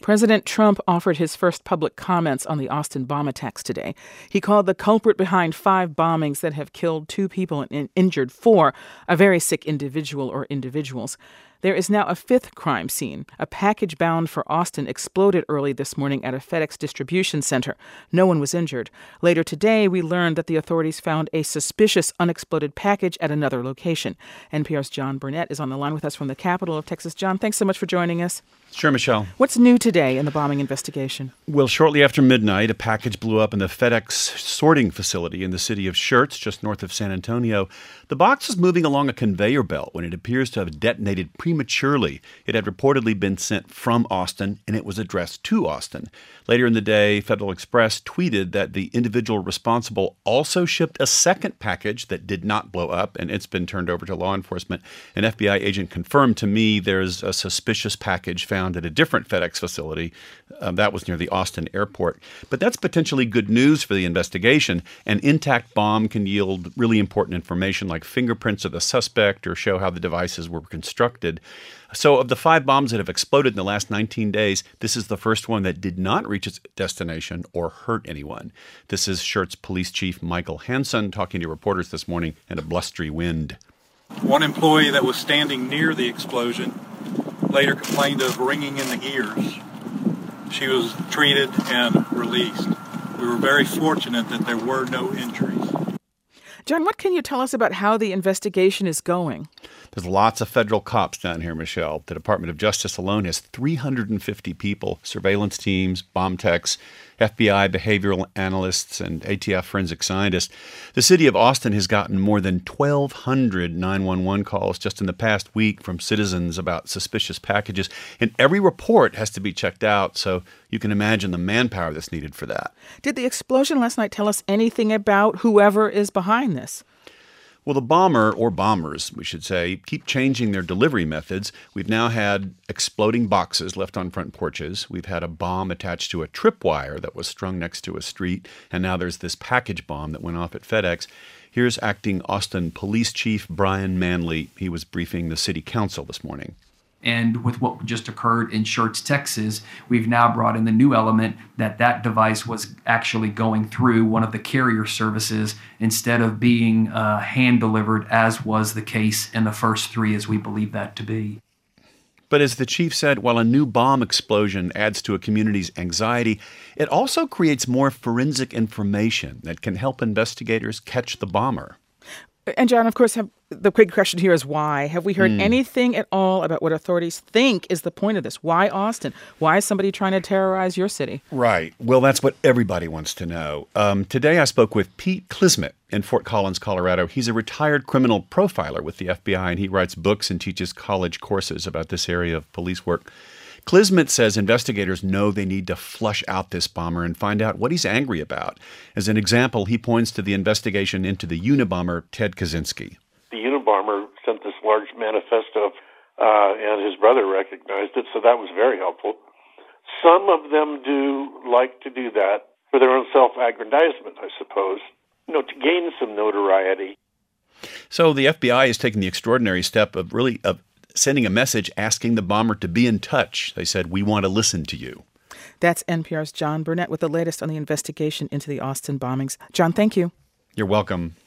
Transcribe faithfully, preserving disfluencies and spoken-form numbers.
President Trump offered his first public comments on the Austin bomb attacks today. He called the culprit behind five bombings that have killed two people and injured four a very sick individual or individuals. There is now a fifth crime scene. A package bound for Austin exploded early this morning at a FedEx distribution center. No one was injured. Later today, we learned that the authorities found a suspicious unexploded package at another location. N P R's John Burnett is on the line with us from the capital of Texas. John, thanks so much for joining us. Sure, Michelle. What's new today in the bombing investigation? Well, shortly after midnight, a package blew up in the FedEx sorting facility in the city of Schertz, just north of San Antonio. The box was moving along a conveyor belt when it appears to have detonated prematurely. It had reportedly been sent from Austin, and it was addressed to Austin. Later in the day, Federal Express tweeted that the individual responsible also shipped a second package that did not blow up, and it's been turned over to law enforcement. An F B I agent confirmed to me there's a suspicious package found at a different FedEx facility. Um, that was near the Austin airport. But that's potentially good news for the investigation. An intact bomb can yield really important information like fingerprints of the suspect or show how the devices were constructed. So of the five bombs that have exploded in the last nineteen days, this is the first one that did not reach its destination or hurt anyone. This is Schertz Police Chief Michael Hansen talking to reporters this morning in a blustery wind. One employee that was standing near the explosion later complained of ringing in the ears. She was treated and released. We were very fortunate that there were no injuries. John, what can you tell us about how the investigation is going? There's lots of federal cops down here, Michelle. The Department of Justice alone has three hundred fifty people, surveillance teams, bomb techs, F B I behavioral analysts, and A T F forensic scientists. The city of Austin has gotten more than twelve hundred nine one one calls just in the past week from citizens about suspicious packages, and every report has to be checked out, so you can imagine the manpower that's needed for that. Did the explosion last night tell us anything about whoever is behind this? Well, the bomber, or bombers, we should say, keep changing their delivery methods. We've now had exploding boxes left on front porches. We've had a bomb attached to a tripwire that was strung next to a street. And now there's this package bomb that went off at FedEx. Here's acting Austin Police Chief Brian Manley. He was briefing the city council this morning. And with what just occurred in Schertz, Texas, we've now brought in the new element that that device was actually going through one of the carrier services instead of being uh, hand-delivered, as was the case in the first three, as we believe that to be. But as the chief said, while a new bomb explosion adds to a community's anxiety, it also creates more forensic information that can help investigators catch the bomber. And John, of course, have, the quick question here is why? Have we heard mm. anything at all about what authorities think is the point of this? Why Austin? Why is somebody trying to terrorize your city? Right. Well, that's what everybody wants to know. Um, today I spoke with Pete Klismet in Fort Collins, Colorado. He's a retired criminal profiler with the F B I, and he writes books and teaches college courses about this area of police work. Klismet says investigators know they need to flush out this bomber and find out what he's angry about. As an example, he points to the investigation into the Unabomber Ted Kaczynski. The Unabomber sent this large manifesto, uh, and his brother recognized it, so that was very helpful. Some of them do like to do that for their own self-aggrandizement, I suppose, you know, to gain some notoriety. So the F B I is taking the extraordinary step of really of sending a message asking the bomber to be in touch. They said, "We want to listen to you." That's N P R's John Burnett with the latest on the investigation into the Austin bombings. John, thank you. You're welcome.